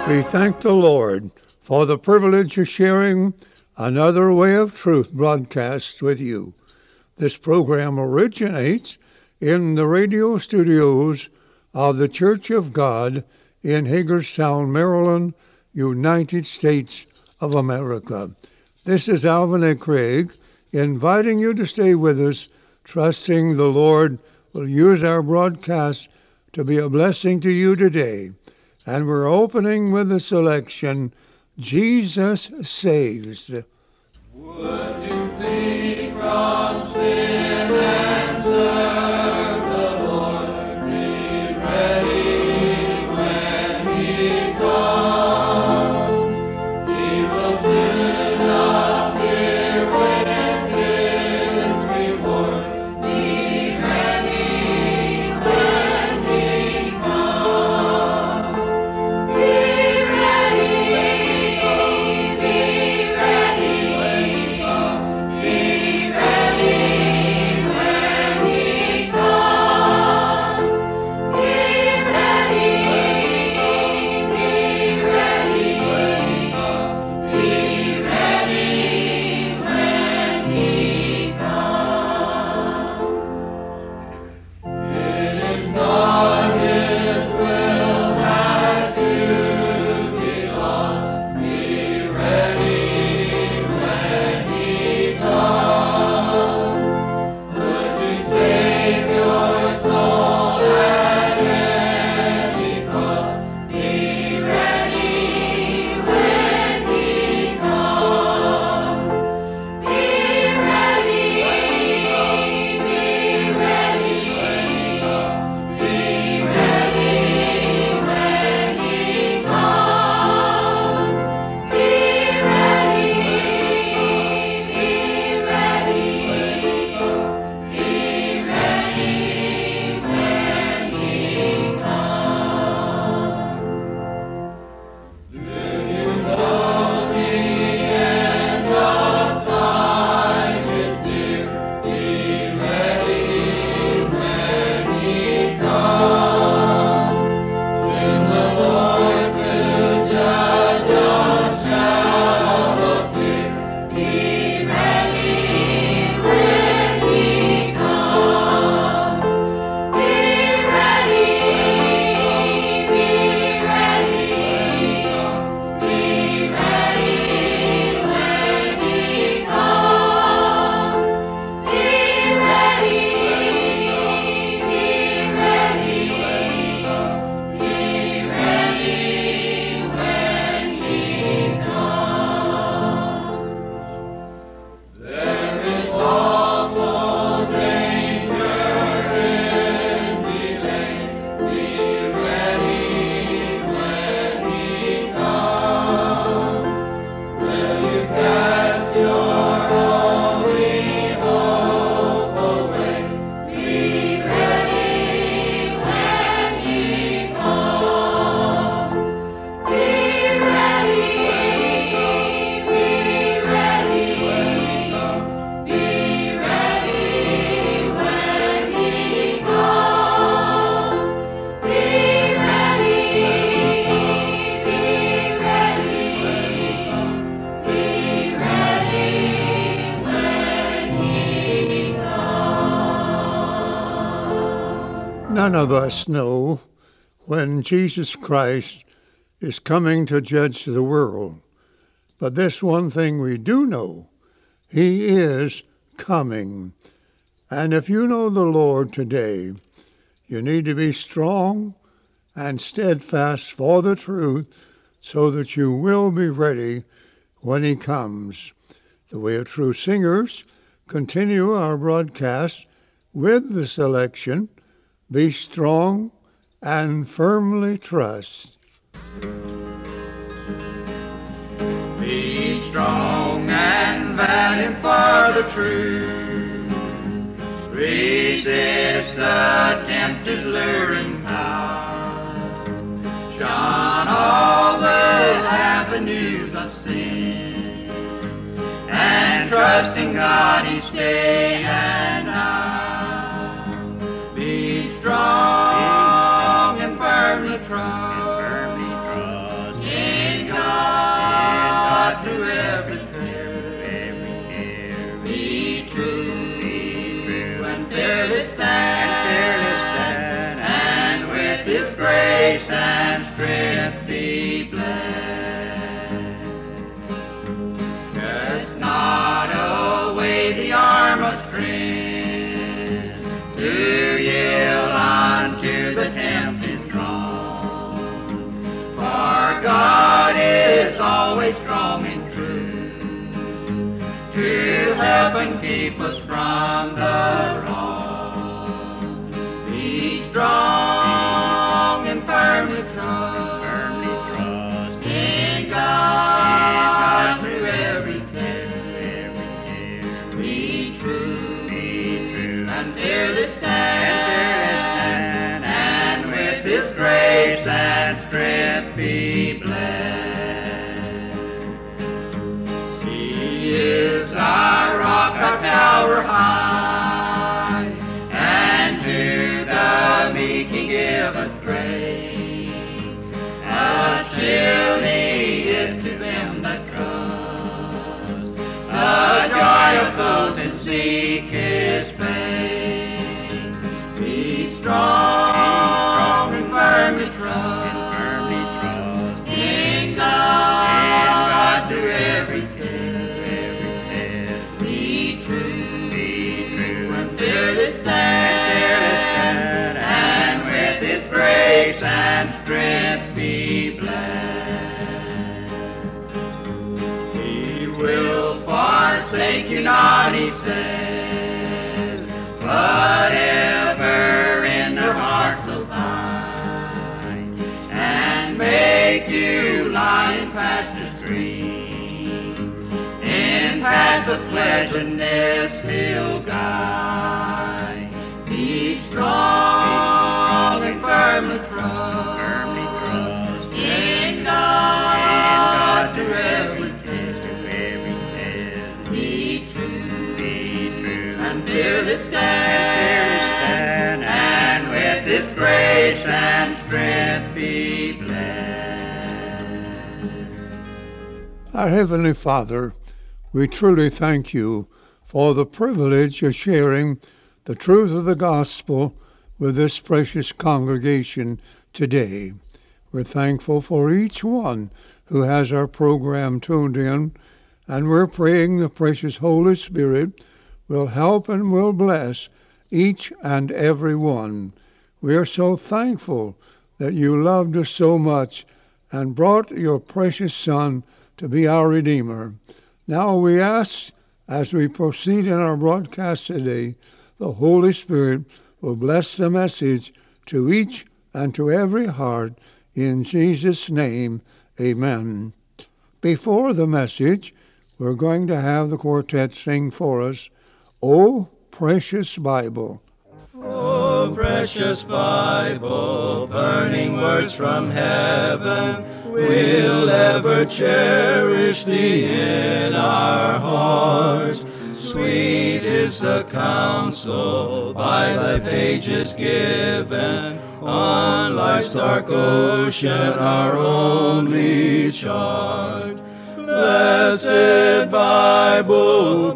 We thank the Lord for the privilege of sharing another Way of Truth broadcast with you. This program originates in the radio studios of the Church of God in Hagerstown, Maryland, United States of America. This is Alvin A. Craig inviting you to stay with us, trusting the Lord will use our broadcast to be a blessing to you today. And we're opening with the selection, Jesus Saves. Would you flee from sin and serve the Lord? Be ready when He comes. He will soon appear with His reward. Be ready when He comes. Be ready when He comes. Be ready when He comes. Be ready when He comes. Be ready when He comes. It is not His will that you be lost. Be ready when He comes. Would you save your soul at any cost? Be ready when He comes. Be ready when He comes. Be ready when He comes. Be ready when He comes. Be ready when He comes. Do you know the end of time is near? Be ready when He comes. Soon the Lord to judge us shall appear. Be ready when He comes. Be ready Be ready when He comes. Be ready Be ready when He comes. There is awful danger in delay. Be ready when He comes. Will you cast your only hope away? Be ready when He comes. Be ready when He comes. Be ready when He comes. Be ready Be ready when He comes. None of us know when Jesus Christ is coming to judge the world. But this one thing we do know, He is coming. And if you know the Lord today, you need to be strong and steadfast for the truth so that you will be ready when He comes. The Way of Truth singers continue our broadcast with the selection, Be Strong and Firmly Trust. Be strong and valiant for the truth. Resist the tempter's luring power. Shun all the avenues of sin, and trust in God each day and hour. Be strong and firmly trust always strong and true, to help and keep us from the wrong. Be strong and firmly trust in God through every care. Be true and fearless stand, and with His grace and strength be blessed. He is our rock, our tower high, and to the meek He giveth grace. A shield He is to them that trust, the joy of those that seek His face. Be strong and firmly trust in God through every care. Be true and fearless stand, and with His grace and strength be blessed. He will forsake you not, He says, but ever in their hearts abide, and make you lie in pastures green. In paths of pleasantness He'll guide. Be strong and firmly trust in God through every care. Be true and fearless stand, and with His grace and strength be blessed. Our Heavenly Father, we truly thank you for the privilege of sharing the truth of the gospel with this precious congregation today. We're thankful for each one who has our program tuned in, and we're praying the precious Holy Spirit will help and will bless each and every one. We are so thankful that you loved us so much and brought your precious Son to be our Redeemer. Now we ask, as we proceed in our broadcast today, the Holy Spirit will bless the message to each and to every heart. In Jesus' name, amen. Before the message, we're going to have the quartet sing for us, "O Precious Bible." O precious Bible, burning words from heaven, we'll ever cherish thee in our hearts. Sweet is the counsel by thy pages given, on life's dark ocean our only charge. Blessed Bible,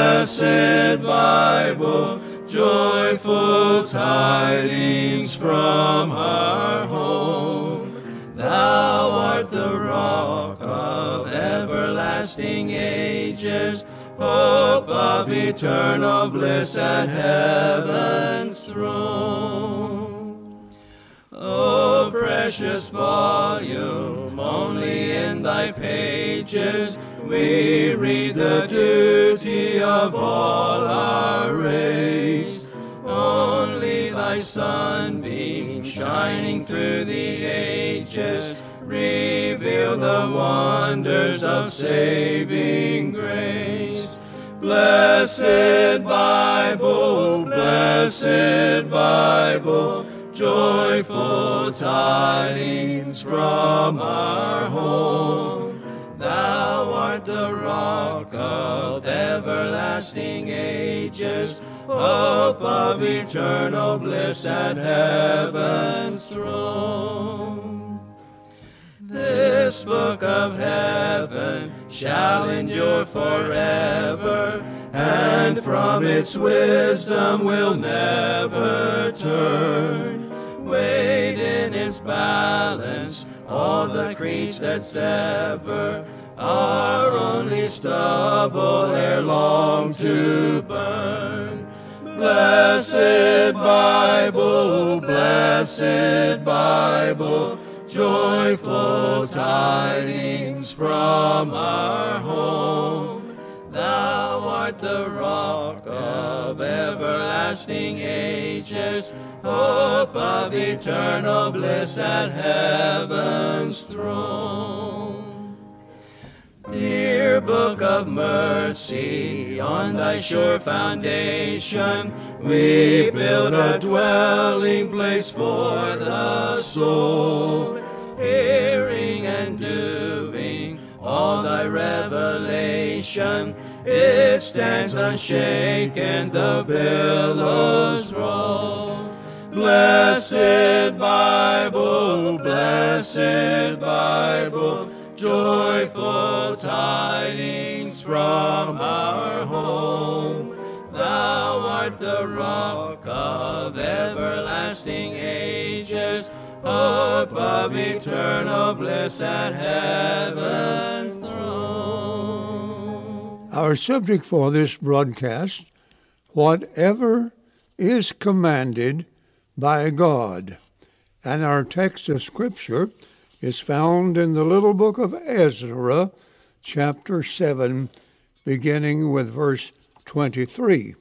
joyful tidings from our home. Thou art the rock of everlasting ages, hope of eternal bliss at heaven's throne. O precious volume, only in thy pages we read the duty of all our race. Only thy sunbeams shining through the ages reveal the wonders of saving grace. Blessed Bible, joyful tidings from our home. Thou art the rock of everlasting ages, hope of eternal bliss at heaven's throne. This book of heaven shall endure forever, and from its wisdom will never turn. Weighed in its balance, all the creeds that sever are only stubble ere long to burn. Blessed Bible, joyful tidings from our home. Thou art the rock of everlasting ages, hope of eternal bliss at heaven's throne. Dear Book of Mercy, on thy sure foundation we build a dwelling place for the soul, hearing and doing all thy revelation. It stands unshaken, the billows roll. Blessed Bible, joyful tidings from our home. Thou art the rock of everlasting ages, hope of eternal bliss at heaven's throne. Our subject for this broadcast, whatever is commanded by God. And our text of Scripture is found in the little book of Ezra, chapter 7, beginning with verse 23.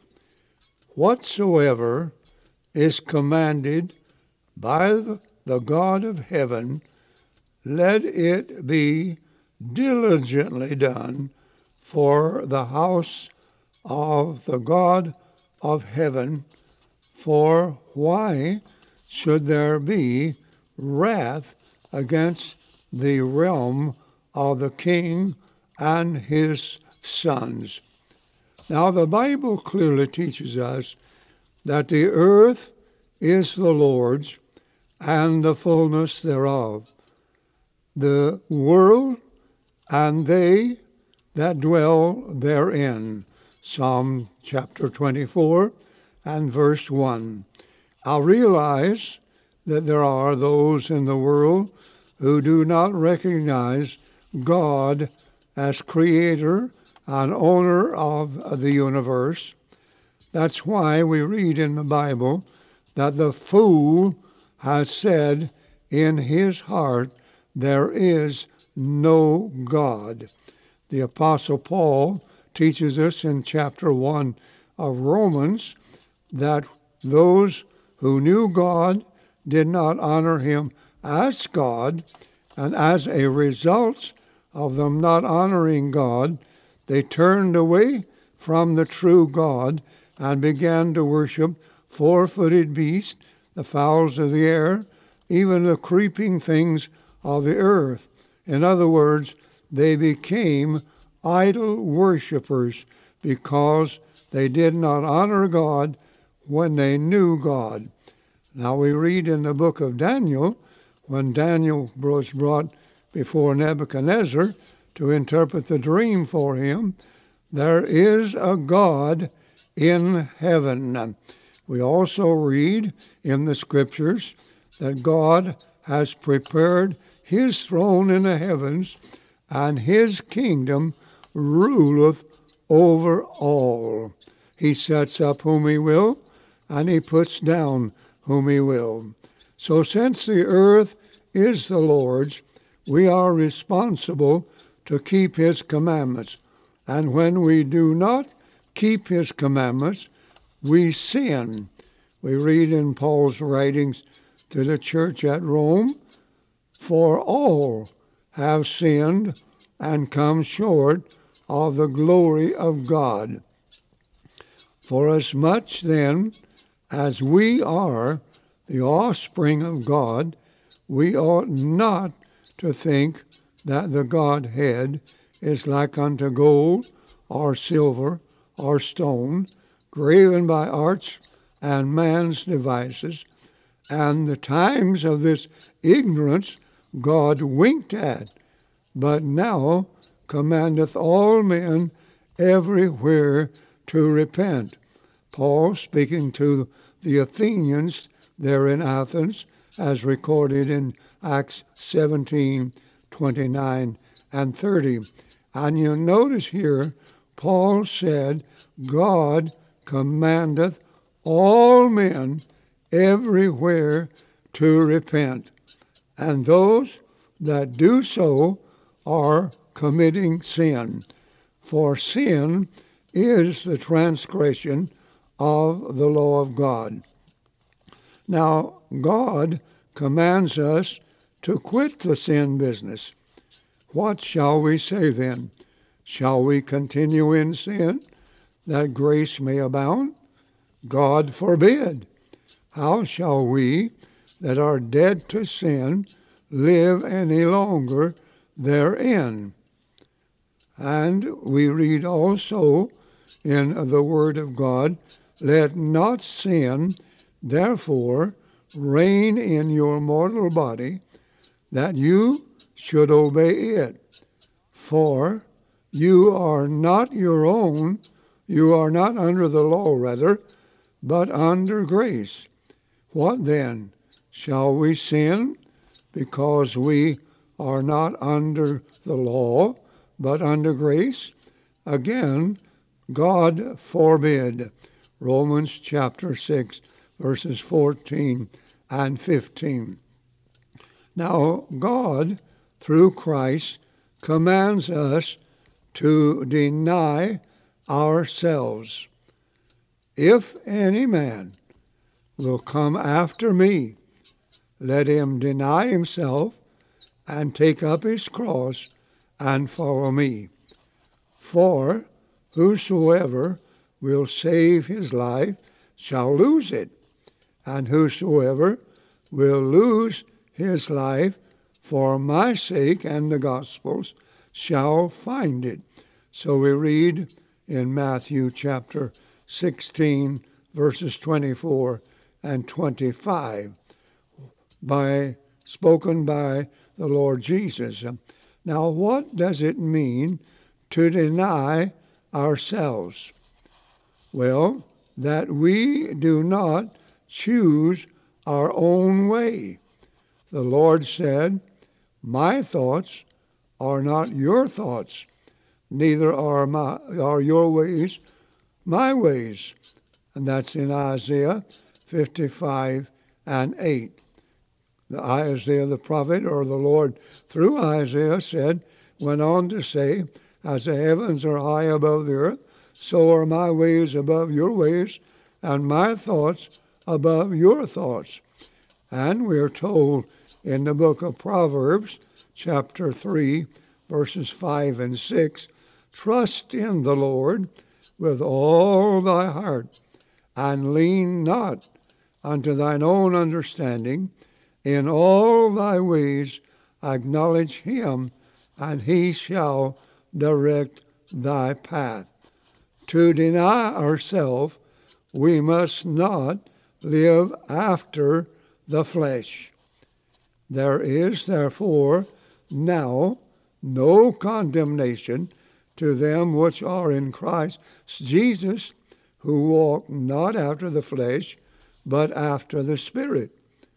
Whatsoever is commanded by the God of heaven, let it be diligently done for the house of the God of heaven. For why should there be wrath against the realm of the king and his sons? Now the Bible clearly teaches us that the earth is the Lord's and the fullness thereof, the world and they that dwell therein. Psalm chapter 24 and verse 1. I realize that there are those in the world who do not recognize God as creator and owner of the universe. That's why we read in the Bible that the fool has said in his heart, there is no God. The Apostle Paul teaches us in chapter 1 of Romans that those who knew God did not honor him as God, and as a result of them not honoring God, they turned away from the true God and began to worship four-footed beasts, the fowls of the air, even the creeping things of the earth. In other words, they became idol worshippers because they did not honor God when they knew God. Now we read in the book of Daniel, when Daniel was brought before Nebuchadnezzar to interpret the dream for him, there is a God in heaven. We also read in the Scriptures that God has prepared his throne in the heavens, and his kingdom ruleth over all. He sets up whom he will, and he puts down whom he will. So since the earth is the Lord's, we are responsible to keep his commandments. And when we do not keep his commandments, we sin. We read in Paul's writings to the church at Rome, for all have sinned and come short of the glory of God. Forasmuch then as we are the offspring of God, we ought not to think that the Godhead is like unto gold or silver or stone, graven by arts and man's devices. And the times of this ignorance God winked at, but now commandeth all men everywhere to repent. Paul, speaking to the Athenians there in Athens, as recorded in Acts 17:29 and 30. And you notice here, Paul said, God commandeth all men everywhere to repent. And those that do so are committing sin. For sin is the transgression of the law of God. Now, God commands us to quit the sin business. What shall we say then? Shall we continue in sin, that grace may abound? God forbid. How shall we that are dead to sin live any longer therein? And we read also in the Word of God, let not sin therefore reign in your mortal body, that you should obey it. For you are not your own, you are not under the law rather, but under grace. What then? Shall we sin because we are not under the law, but under grace? Again, God forbid. Romans chapter 6, verses 14 and 15. Now, God, through Christ, commands us to deny ourselves. If any man will come after me, let him deny himself and take up his cross and follow me. For whosoever will save his life shall lose it, and whosoever will lose his life for my sake and the gospel's shall find it. So we read in Matthew chapter 16, verses 24 and 25, spoken by the Lord Jesus. Now, what does it mean to deny ourselves? Well, that we do not choose our own way. The Lord said, my thoughts are not your thoughts, neither are your ways my ways. And that's in Isaiah 55 and 8. Isaiah the prophet, or the Lord through Isaiah went on to say, as the heavens are high above the earth, so are my ways above your ways, and my thoughts above your thoughts. And we are told in the book of Proverbs, chapter 3, verses 5 and 6, trust in the Lord with all thy heart, and lean not unto thine own understanding. In all thy ways acknowledge him, and he shall direct thy path. To deny ourselves, we must not live after the flesh. There is therefore now no condemnation to them which are in Christ Jesus, who walk not after the flesh, but after the Spirit.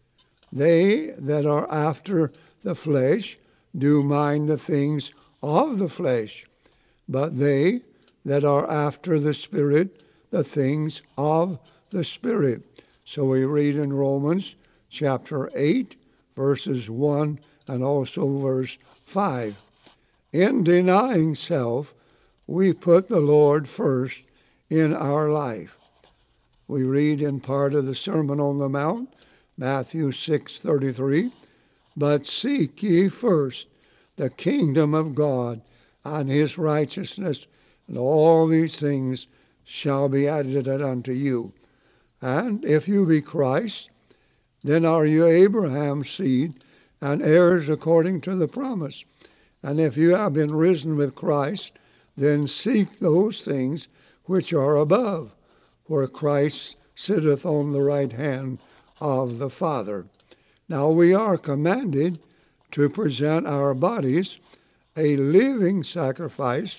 They that are after the flesh do mind the things of the flesh, but they that are after the Spirit, the things of the Spirit. So we read in Romans chapter 8, verses 1 and also verse 5. In denying self, we put the Lord first in our life. We read in part of the Sermon on the Mount, Matthew 6:33, but seek ye first the kingdom of God and his righteousness, and all these things shall be added unto you. And if you be Christ, then are you Abraham's seed and heirs according to the promise. And if you have been risen with Christ, then seek those things which are above, where Christ sitteth on the right hand of the Father. Now we are commanded to present our bodies a living sacrifice,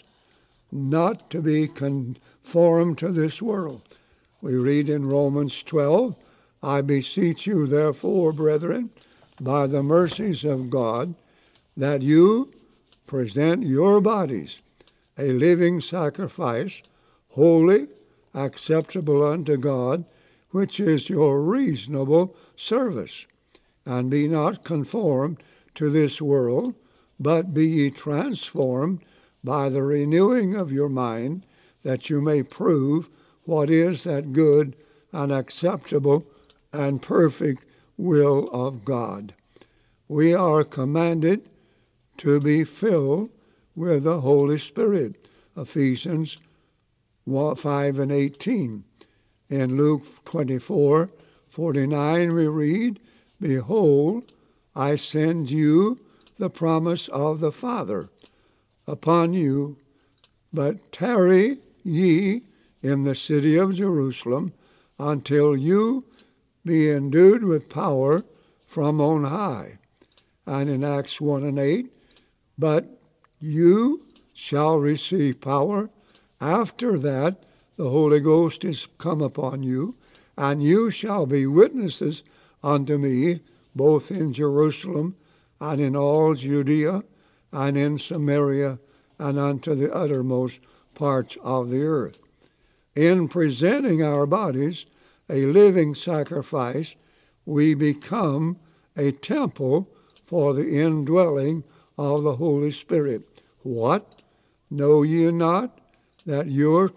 not to be conformed to this world. We read in Romans 12, I beseech you therefore, brethren, by the mercies of God, that you present your bodies a living sacrifice, holy, acceptable unto God, which is your reasonable service. And be not conformed to this world, but be ye transformed by the renewing of your mind, that you may prove what is that good and acceptable and perfect will of God. We are commanded to be filled with the Holy Spirit. Ephesians 5:18. In Luke 24:49 we read, Behold, I send you the promise of the Father upon you, but tarry ye in the city of Jerusalem until you be endued with power from on high. And in Acts 1:8, but you shall receive power after that the Holy Ghost is come upon you, and you shall be witnesses unto me both in Jerusalem and in all Judea and in Samaria and unto the uttermost parts of the earth. In presenting our bodies a living sacrifice, we become a temple for the indwelling of the Holy Spirit. What? Know ye not that your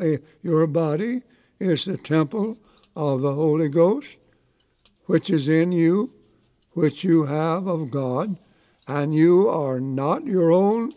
body is the temple of the Holy Ghost, which is in you, which you have of God, and you are not your own,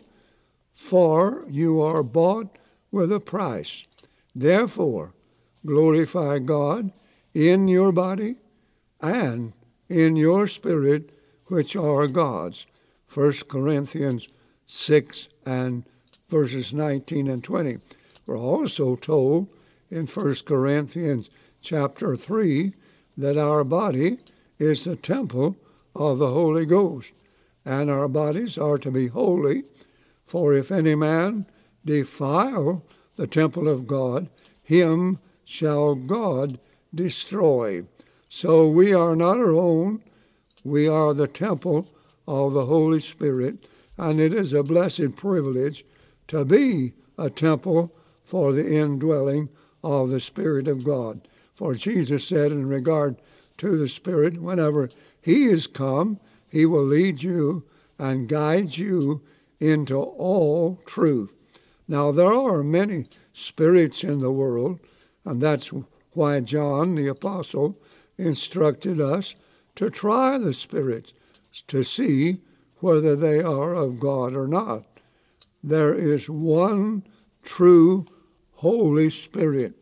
for you are bought with a price. Therefore, glorify God in your body and in your spirit, which are God's. 1 Corinthians 6 and verses 19 and 20. We're also told in 1 Corinthians chapter 3 that our body is the temple of the Holy Ghost, and our bodies are to be holy, for if any man defile the temple of God, him shall God destroy. So we are not our own, we are the temple of the Holy Spirit, and it is a blessed privilege to be a temple for the indwelling of the Spirit of God. For Jesus said in regard to the Spirit, whenever He is come, He will lead you and guide you into all truth. Now there are many spirits in the world, and that's why John the Apostle instructed us to try the spirits to see whether they are of God or not. There is one true Holy Spirit,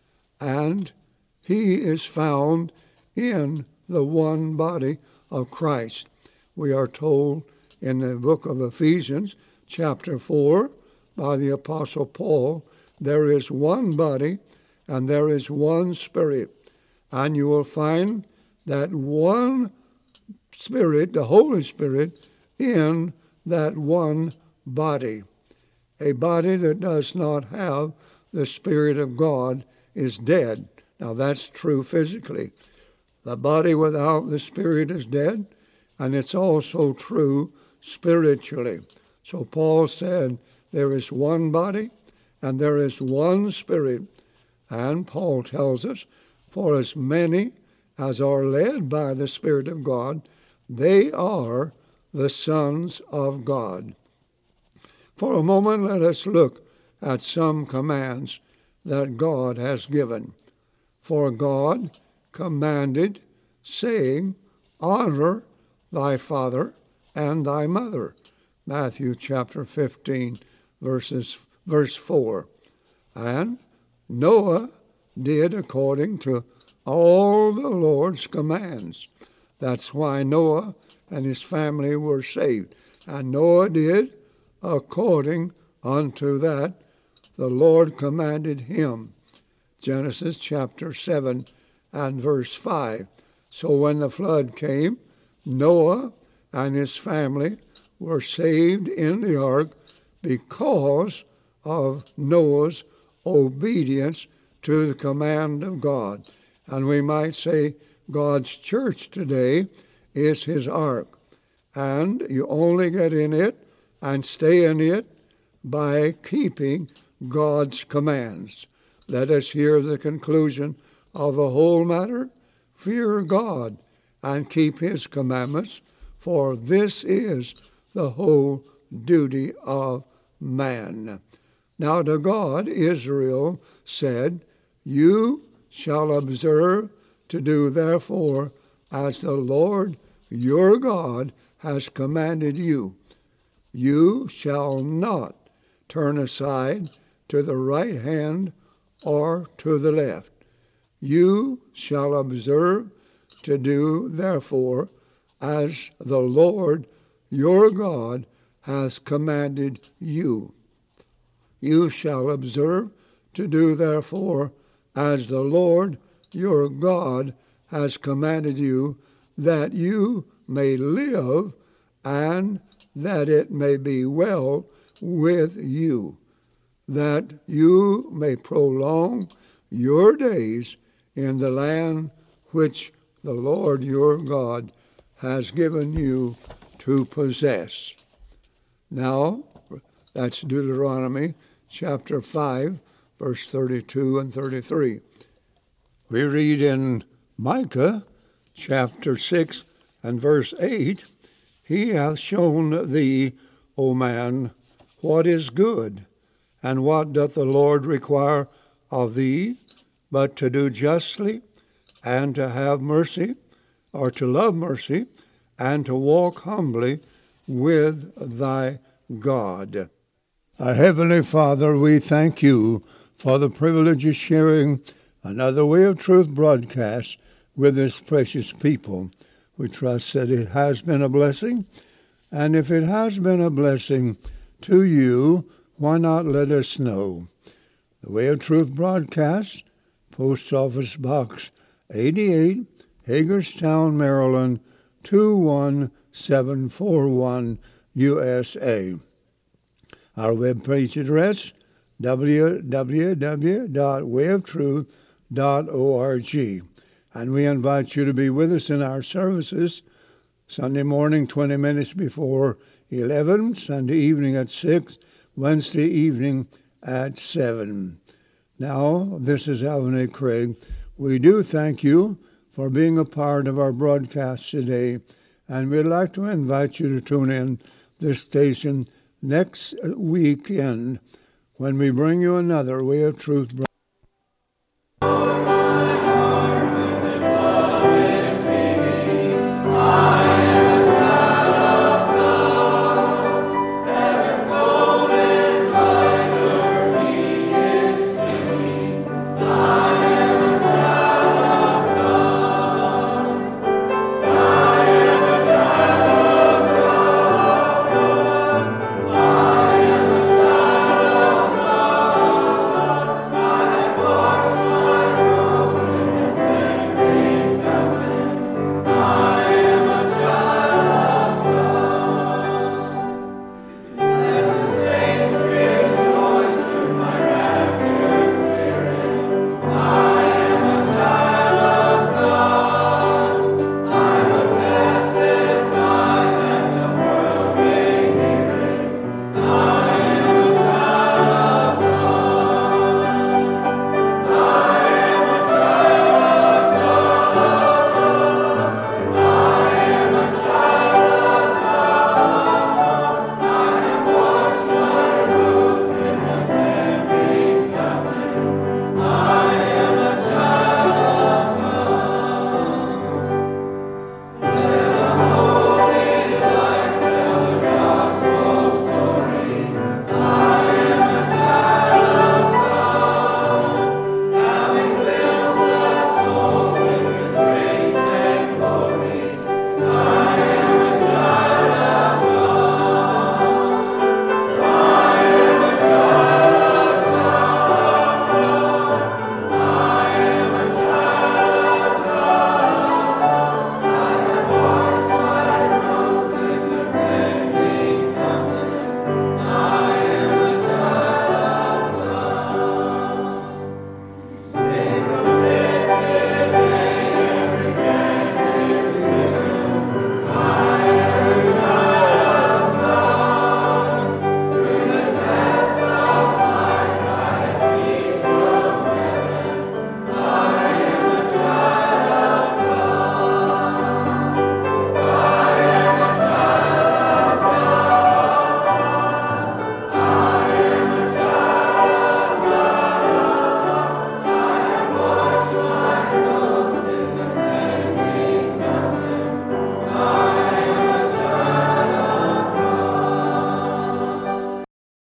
and He is found in the one body of Christ. We are told in the book of Ephesians, chapter 4, by the Apostle Paul, there is one body and there is one Spirit. And you will find that one Spirit, the Holy Spirit, in that one body. A body that does not have the Spirit of God is dead. Now that's true physically. The body without the Spirit is dead, and it's also true spiritually. So Paul said there is one body and there is one Spirit. And Paul tells us, for as many as are led by the Spirit of God, they are the sons of God. For a moment, let us look at some commands that God has given. For God commanded, saying, Honor thy father and thy mother. Matthew chapter 15, verse 4. And Noah did according to all the Lord's commands. That's why Noah and his family were saved. And Noah did according unto that the Lord commanded him. Genesis chapter 7 and verse 5. So when the flood came, Noah and his family were saved in the ark because of Noah's obedience to the command of God. And we might say God's church today is His ark. And you only get in it and stay in it by keeping God's commands. Let us hear the conclusion of the whole matter. Fear God and keep His commandments, for this is the whole duty of man. Now to God Israel said, You shall observe to do therefore as the Lord your God has commanded you. You shall not turn aside to the right hand or to the left. You shall observe to do therefore as the Lord your God has commanded you. You shall observe to do therefore as the Lord your God has commanded you, that you may live and that it may be well with you, that you may prolong your days in the land which the Lord your God has given you to possess. Now, that's Deuteronomy chapter 5, verse 32 and 33. We read in Micah chapter 6 and verse 8, He hath shown thee, O man, what is good, and what doth the Lord require of thee, but to do justly, and to have mercy, or to love mercy, and to walk humbly with thy God. Our Heavenly Father, we thank you for the privilege of sharing another Way of Truth broadcast with this precious people. We trust that it has been a blessing, and if it has been a blessing to you, why not let us know? The Way of Truth broadcast, Post Office Box 88, Hagerstown, Maryland, 21741, USA. Our webpage address, www.wayoftruth.org. And we invite you to be with us in our services Sunday morning, 20 minutes before 11, Sunday evening at 6, Wednesday evening at 7. Now, this is Alvin A. Craig. We do thank you for being a part of our broadcast today, and we'd like to invite you to tune in this station next weekend when we bring you another Way of Truth broadcast.